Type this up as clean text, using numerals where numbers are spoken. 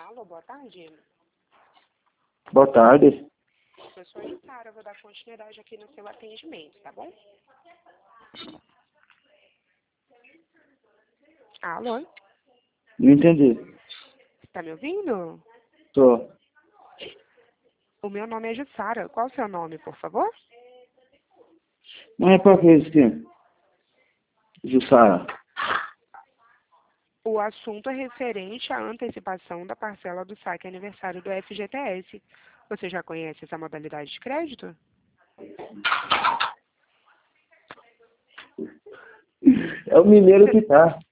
Alô, boa tarde. Boa tarde. Eu sou a Jussara, vou dar continuidade aqui no seu atendimento, tá bom? Alô? Não entendi. Tá me ouvindo? Tô. O meu nome é Jussara. Qual o seu nome, por favor? Mas é pra que isso aqui? Jussara. O assunto é referente à antecipação da parcela do saque aniversário do FGTS. Você já conhece essa modalidade de crédito? É o mineiro que tá.